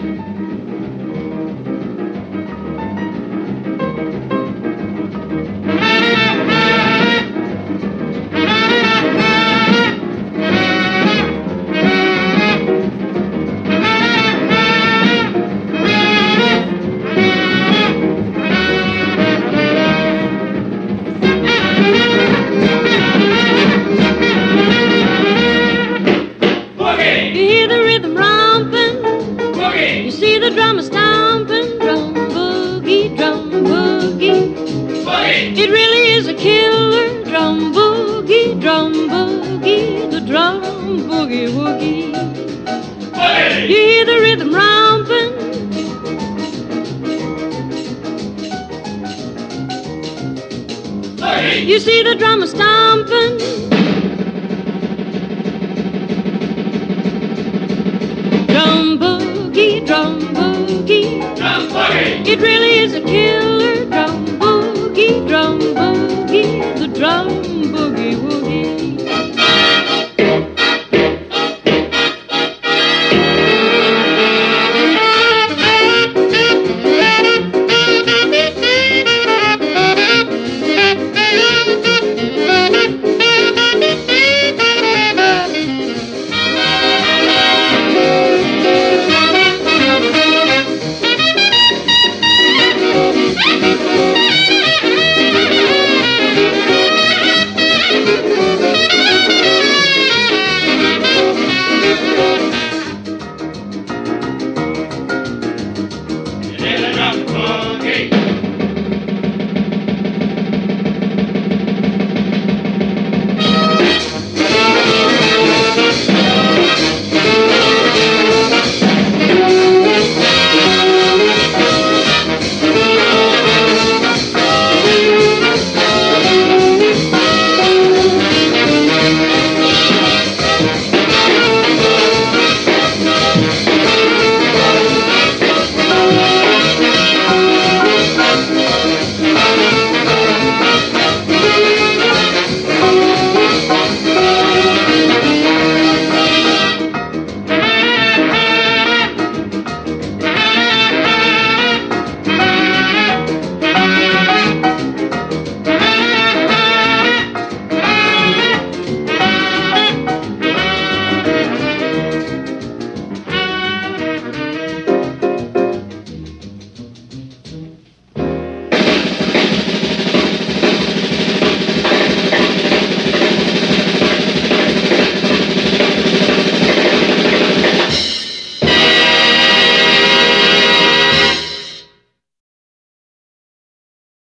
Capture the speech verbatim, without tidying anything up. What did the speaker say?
The drummer stomping, drum boogie, drum boogie. Boogie. It really is a killer, drum boogie, drum boogie, the drum boogie woogie. Boogie. You hear the rhythm romping, boogie. You see the drummer stomping.